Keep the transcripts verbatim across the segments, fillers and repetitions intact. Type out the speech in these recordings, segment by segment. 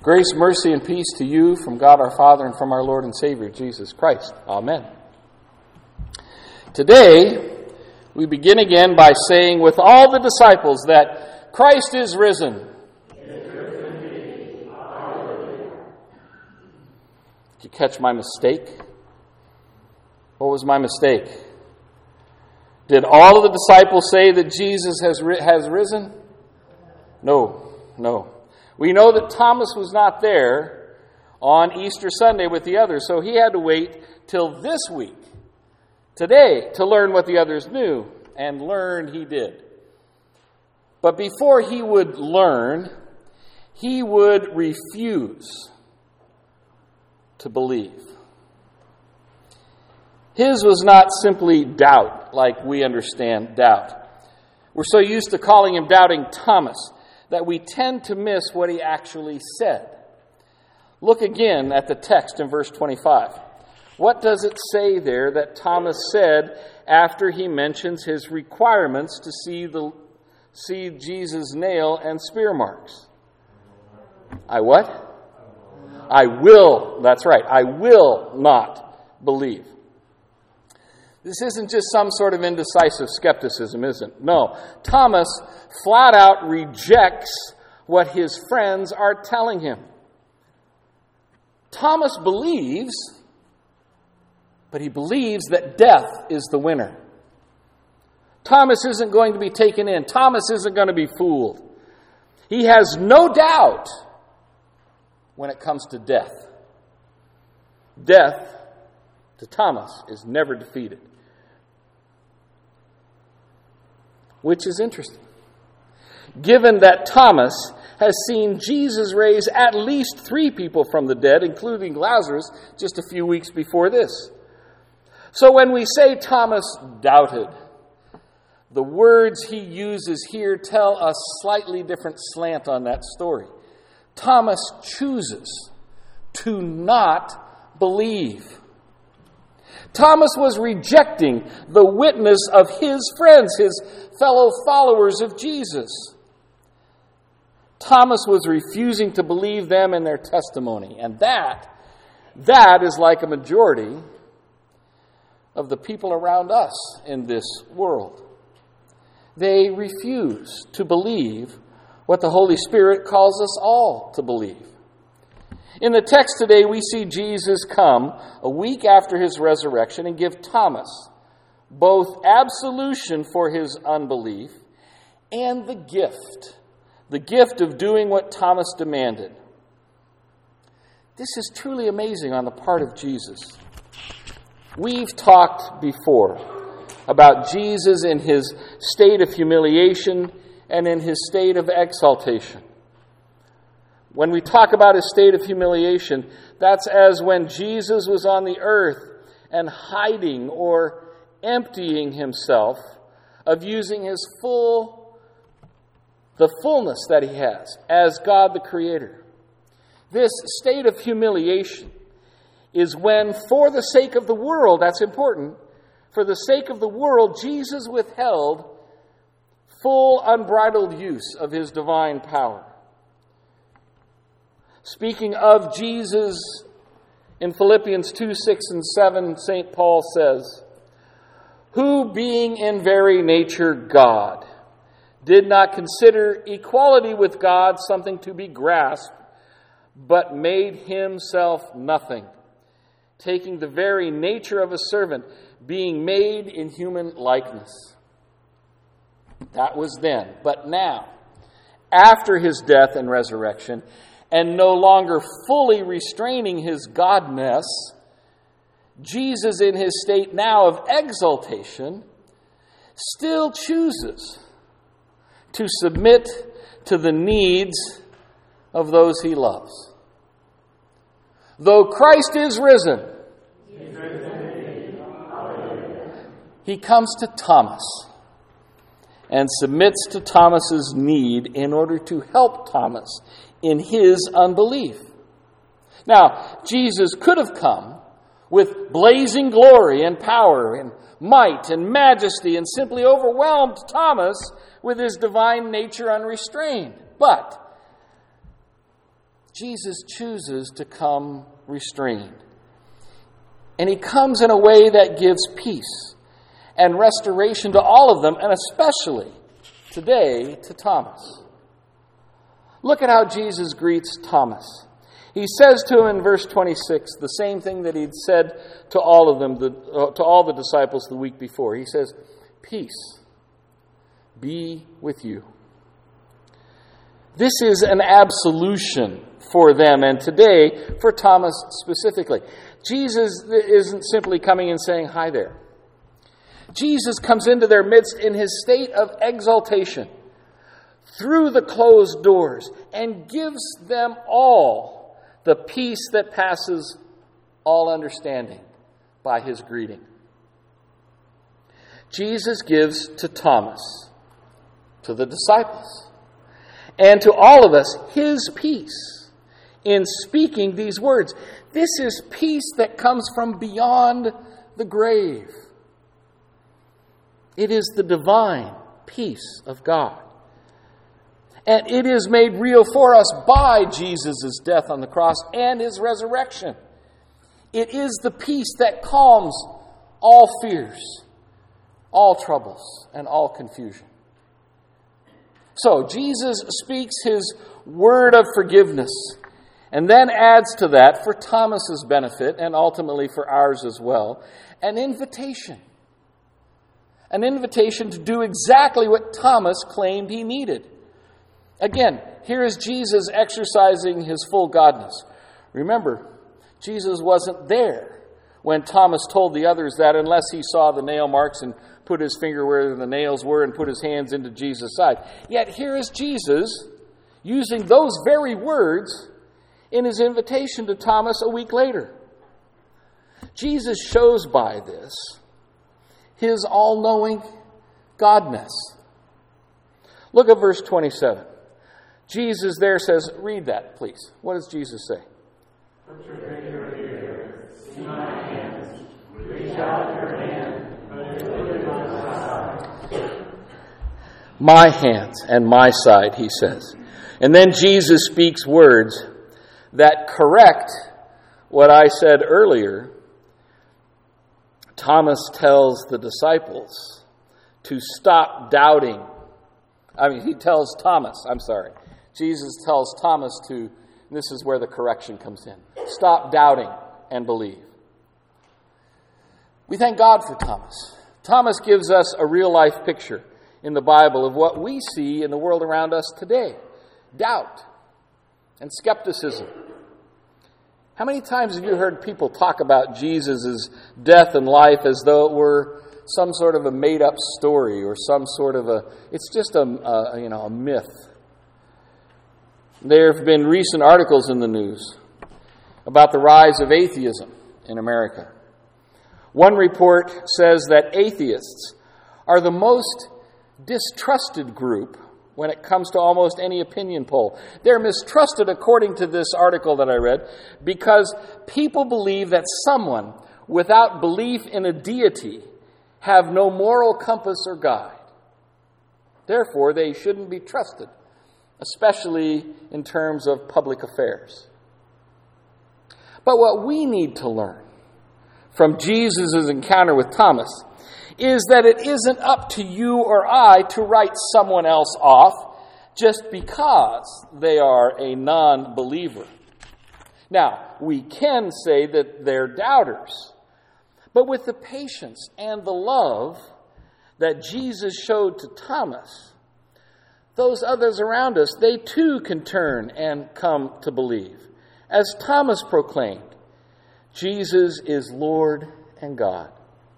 Grace, mercy, and peace to you from God our Father and from our Lord and Savior, Jesus Christ. Amen. Today, we begin again by saying with all the disciples that Christ is risen. Did you catch my mistake? What was my mistake? Did all of the disciples say that Jesus has ri- has risen? No, no. We know that Thomas was not there on Easter Sunday with the others, so he had to wait till this week, today, to learn what the others knew, and learn he did. But before he would learn, he would refuse to believe. His was not simply doubt, like we understand doubt. We're so used to calling him Doubting Thomas that we tend to miss what he actually said. Look again at the text in verse twenty-five. What does it say there that Thomas said after he mentions his requirements to see the see Jesus' nail and spear marks? I what? I will, that's right, I will not believe. This isn't just some sort of indecisive skepticism, is it? No. Thomas flat out rejects what his friends are telling him. Thomas believes, but he believes that death is the winner. Thomas isn't going to be taken in. Thomas isn't going to be fooled. He has no doubt when it comes to death. Death, to Thomas, is never defeated. Which is interesting, given that Thomas has seen Jesus raise at least three people from the dead, including Lazarus, just a few weeks before this. So when we say Thomas doubted, the words he uses here tell a slightly different slant on that story. Thomas chooses to not believe. Thomas was rejecting the witness of his friends, his fellow followers of Jesus. Thomas was refusing to believe them and their testimony. And that, that is like a majority of the people around us in this world. They refuse to believe what the Holy Spirit calls us all to believe. In the text today, we see Jesus come a week after his resurrection and give Thomas both absolution for his unbelief and the gift, the gift of doing what Thomas demanded. This is truly amazing on the part of Jesus. We've talked before about Jesus in his state of humiliation and in his state of exaltation. When we talk about his state of humiliation, that's as when Jesus was on the earth and hiding or emptying himself of using his full, the fullness that he has as God the Creator. This state of humiliation is when, for the sake of the world, that's important, for the sake of the world, Jesus withheld full unbridled use of his divine power. Speaking of Jesus, in Philippians two, six, and seven, Saint Paul says, "Who, being in very nature God, did not consider equality with God something to be grasped, but made himself nothing, taking the very nature of a servant, being made in human likeness." That was then. But now, after his death and resurrection, and no longer fully restraining his godness, Jesus, in his state now of exaltation, still chooses to submit to the needs of those he loves. Though Christ is risen, he comes to Thomas and submits to Thomas's need in order to help Thomas in his unbelief. Now, Jesus could have come with blazing glory and power and might and majesty and simply overwhelmed Thomas with his divine nature unrestrained. But Jesus chooses to come restrained. And he comes in a way that gives peace and restoration to all of them, and especially today to Thomas. Look at how Jesus greets Thomas. He says to him in verse twenty-six the same thing that he'd said to all of them, the, uh, to all the disciples the week before. He says, "Peace be with you." This is an absolution for them, and today for Thomas specifically. Jesus isn't simply coming and saying, "Hi there." Jesus comes into their midst in his state of exaltation through the closed doors and gives them all the peace that passes all understanding by his greeting. Jesus gives to Thomas, to the disciples, and to all of us his peace in speaking these words. This is peace that comes from beyond the grave. It is the divine peace of God. And it is made real for us by Jesus' death on the cross and his resurrection. It is the peace that calms all fears, all troubles, and all confusion. So, Jesus speaks his word of forgiveness and then adds to that, for Thomas's benefit and ultimately for ours as well, an invitation. An invitation to do exactly what Thomas claimed he needed. Again, here is Jesus exercising his full godness. Remember, Jesus wasn't there when Thomas told the others that unless he saw the nail marks and put his finger where the nails were and put his hands into Jesus' side. Yet here is Jesus using those very words in his invitation to Thomas a week later. Jesus shows by this his all-knowing godness. Look at verse twenty-seven. Jesus there says, read that, please. What does Jesus say? Put your finger here. See my hands. Reach out your hand. Put it on my side. My hands and my side, he says. And then Jesus speaks words that correct what I said earlier. Thomas tells the disciples to stop doubting. I mean, he tells Thomas, I'm sorry. Jesus tells Thomas to, and this is where the correction comes in, stop doubting and believe. We thank God for Thomas. Thomas gives us a real-life picture in the Bible of what we see in the world around us today. Doubt and skepticism. How many times have you heard people talk about Jesus' death and life as though it were some sort of a made-up story or some sort of a, it's just a, a you know, a myth. There have been recent articles in the news about the rise of atheism in America. One report says that atheists are the most distrusted group when it comes to almost any opinion poll. They're mistrusted, according to this article that I read, because people believe that someone without belief in a deity have no moral compass or guide. Therefore, they shouldn't be trusted, especially in terms of public affairs. But what we need to learn from Jesus' encounter with Thomas is that it isn't up to you or I to write someone else off just because they are a non-believer. Now, we can say that they're doubters, but with the patience and the love that Jesus showed to Thomas, those others around us, they too can turn and come to believe. As Thomas proclaimed, Jesus is Lord and God.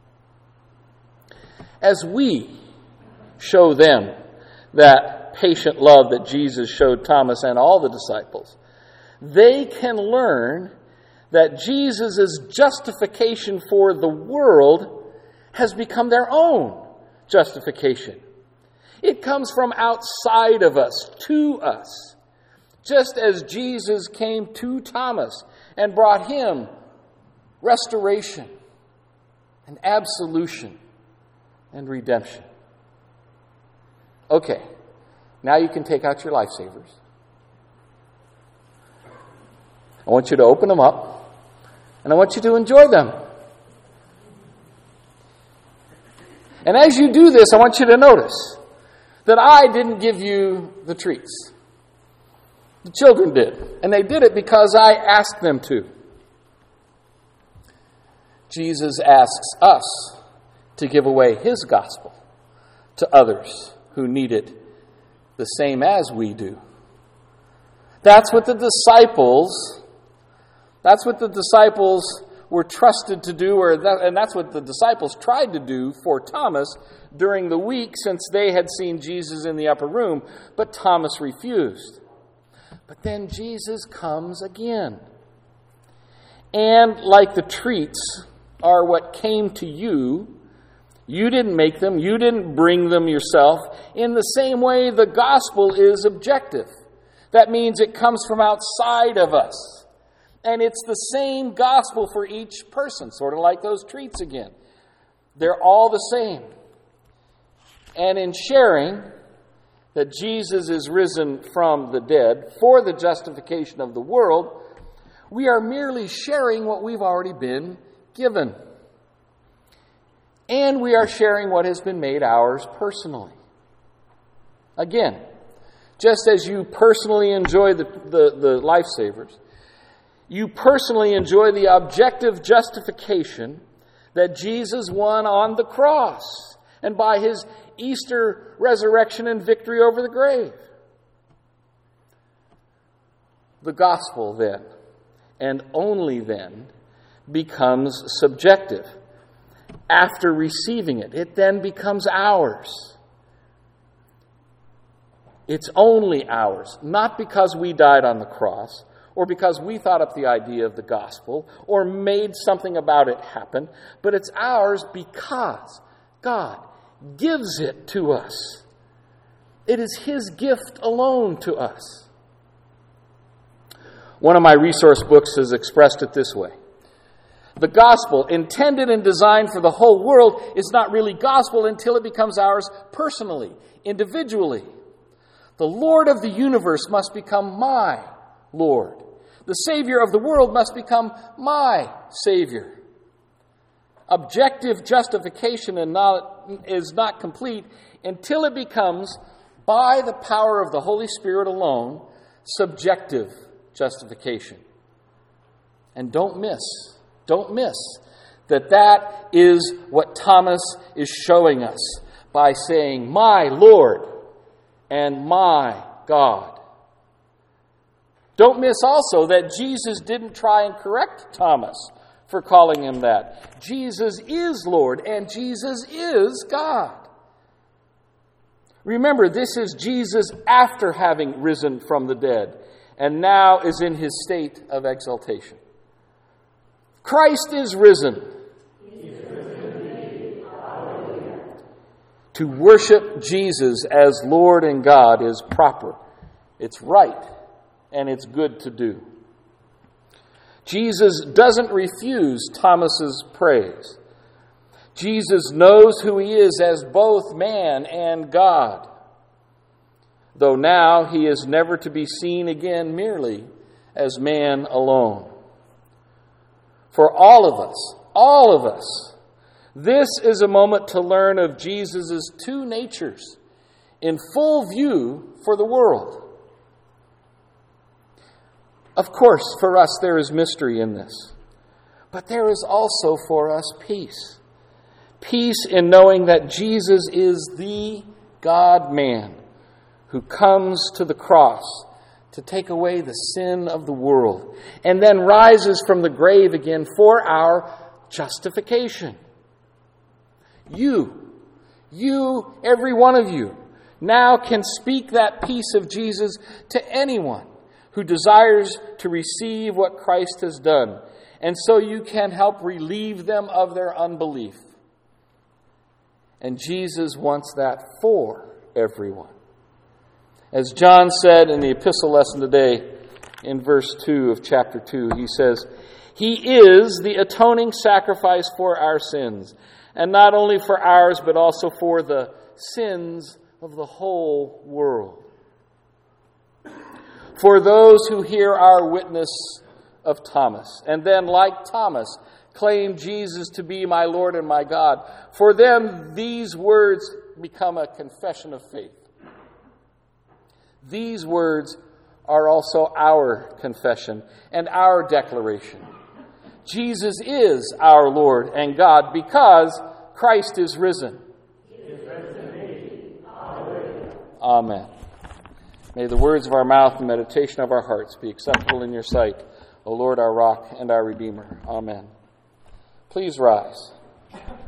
As we show them that patient love that Jesus showed Thomas and all the disciples, they can learn that Jesus' justification for the world has become their own justification. It comes from outside of us, to us, just as Jesus came to Thomas and brought him restoration and absolution and redemption. Okay, now you can take out your lifesavers. I want you to open them up, and I want you to enjoy them. And as you do this, I want you to notice that I didn't give you the treats. The children did. And they did it because I asked them to. Jesus asks us to give away his gospel to others who need it the same as we do. That's what the disciples, that's what the disciples were trusted to do, or that, and that's what the disciples tried to do for Thomas during the week since they had seen Jesus in the upper room, but Thomas refused. But then Jesus comes again. And like the treats are what came to you, you didn't make them, you didn't bring them yourself. In the same way, the gospel is objective. That means it comes from outside of us. And it's the same gospel for each person, sort of like those treats again. They're all the same. And in sharing that Jesus is risen from the dead for the justification of the world, we are merely sharing what we've already been given. And we are sharing what has been made ours personally. Again, just as you personally enjoy the, the, the lifesavers, you personally enjoy the objective justification that Jesus won on the cross and by his Easter resurrection and victory over the grave. The gospel then, and only then, becomes subjective. After receiving it, it then becomes ours. It's only ours, not because we died on the cross, or because we thought up the idea of the gospel, or made something about it happen, but it's ours because God gives it to us. It is his gift alone to us. One of my resource books has expressed it this way. The gospel, intended and designed for the whole world, is not really gospel until it becomes ours personally, individually. The Lord of the universe must become my Lord. The Savior of the world must become my Savior. Objective justification and not, is not complete until it becomes, by the power of the Holy Spirit alone, subjective justification. And don't miss, don't miss that that is what Thomas is showing us by saying, my Lord and my God. Don't miss also that Jesus didn't try and correct Thomas for calling him that. Jesus is Lord and Jesus is God. Remember, this is Jesus after having risen from the dead and now is in his state of exaltation. Christ is risen. He is risen indeed. Hallelujah. To worship Jesus as Lord and God is proper. It's right. And it's good to do. Jesus doesn't refuse Thomas's praise. Jesus knows who he is as both man and God, though now he is never to be seen again merely as man alone. For all of us, all of us, this is a moment to learn of Jesus' two natures in full view for the world. Of course, for us there is mystery in this, but there is also for us peace. Peace in knowing that Jesus is the God-man who comes to the cross to take away the sin of the world and then rises from the grave again for our justification. You, you, every one of you, now can speak that peace of Jesus to anyone who desires to receive what Christ has done, and so you can help relieve them of their unbelief. And Jesus wants that for everyone. As John said in the epistle lesson today, in verse two of chapter two, he says, He is the atoning sacrifice for our sins, and not only for ours, but also for the sins of the whole world. For those who hear our witness of Thomas. And then, like Thomas, claim Jesus to be my Lord and my God. For them, these words become a confession of faith. These words are also our confession and our declaration. Jesus is our Lord and God because Christ is risen. He is risen indeed. Hallelujah. Amen. May the words of our mouth and meditation of our hearts be acceptable in your sight, O Lord, our rock and our Redeemer. Amen. Please rise.